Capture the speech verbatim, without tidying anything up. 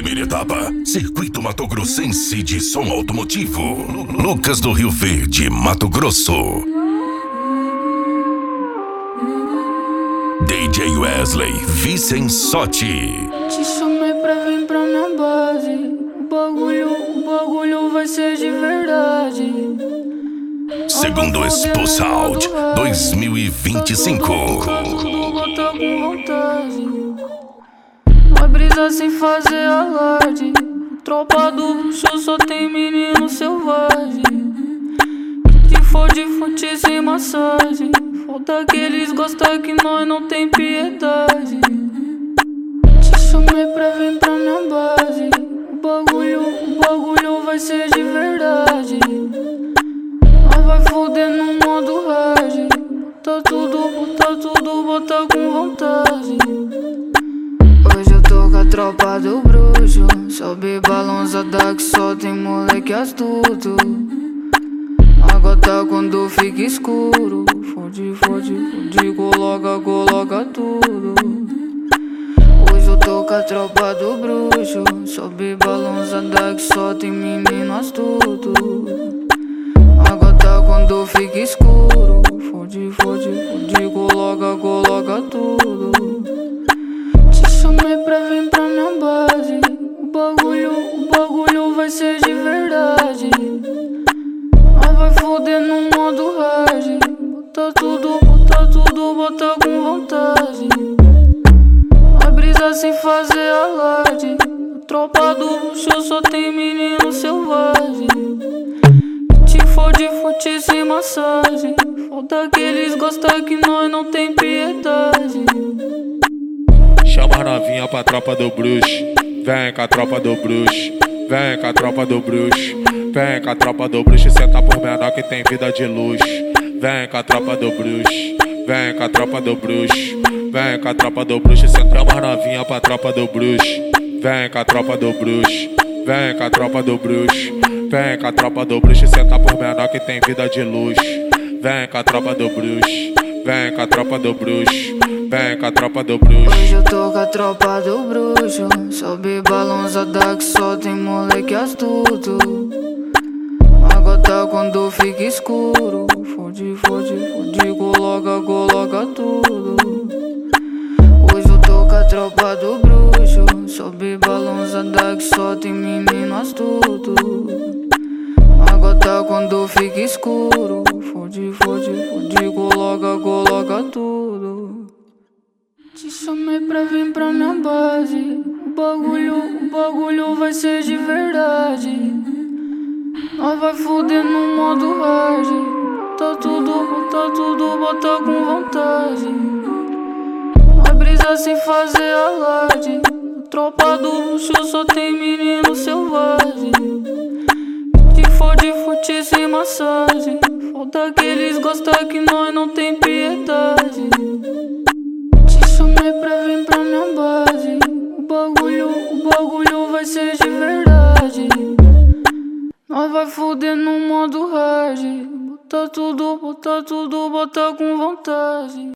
Primeira etapa, Circuito Mato Grossense de som automotivo. Lucas do Rio Verde, Mato Grosso. D J Wesley Vicensotti. Te chamei pra vir pra minha base. O bagulho, o bagulho vai ser de verdade. Segundo Expo Sound dois mil e vinte e cinco. Bota com vontade. Vai brisar sem fazer alarde. Tropa do bruxo só tem menino selvagem. Que fode fonte sem massagem. Foda que eles gostam que nós não tem piedade. Te chamei pra vir pra minha base. O bagulho, o bagulho vai ser de verdade. Nós vai foder no modo hard. Bota tudo, bota tudo, bota com vontade. Hoje eu tô com a tropa do bruxo. Sobe balançada que só tem moleque astuto. A gota quando fica escuro. Fode, fode, fode, coloca, coloca tudo. Hoje eu tô com a tropa do bruxo. Sobe balançada que só tem menino astuto. A gota quando fica escuro. Fode, fode, fode, coloca, coloca tudo. Te chamei pra vir pra minha base. O bagulho, o bagulho vai ser de verdade. Nós vai foder no modo hard. Bota tudo, bota tudo, bota com vontade. Vai brisar sem fazer alarde. A tropa do bruxo só tem menino selvagem. Te fode, fode sem massagem. Foda que eles gostam que nós não tem piedade. Chama a novinha pra tropa do bruxo. Vem com a tropa do bruxo. Vem com a tropa do bruxo. Vem com a tropa do bruxo. Senta por menor que tem vida de luxo. Vem com a tropa do bruxo. Vem com a tropa do bruxo. Vem com a tropa do bruxo. Senta a novinha pra tropa do bruxo. Vem com a tropa do bruxo. Vem com a tropa do bruxo. Vem com a tropa do bruxo. Senta por menor que tem vida de luxo. Vem com a tropa do bruxo. Vem com a tropa do bruxo. Vem com a tropa do bruxo. Hoje eu tô com a tropa do bruxo. Sobe balançada que só tem moleque astuto. A gota quando fica escuro. Fode, fode, fode, coloca, coloca tudo. Hoje eu tô com a tropa do bruxo. Sobe balançada que só tem menino astuto. A gota quando fica escuro. Fode, fode, fode, coloca, coloca tudo. Te chamei pra vir pra minha base. O bagulho, o bagulho vai ser de verdade. Nós vai foder no modo hard. Bota tudo, bota tudo, bota com vontade. Vai brisar sem fazer alarde. A tropa do luxo só tem menino selvagem. Te fode, fode sem massagem. Foda que eles gostam que nós não tem piedade. Te chamei pra vir pra minha base. O bagulho, o bagulho vai ser de verdade. Nós vai foder no modo hard. Bota tudo, bota tudo, bota com vontade.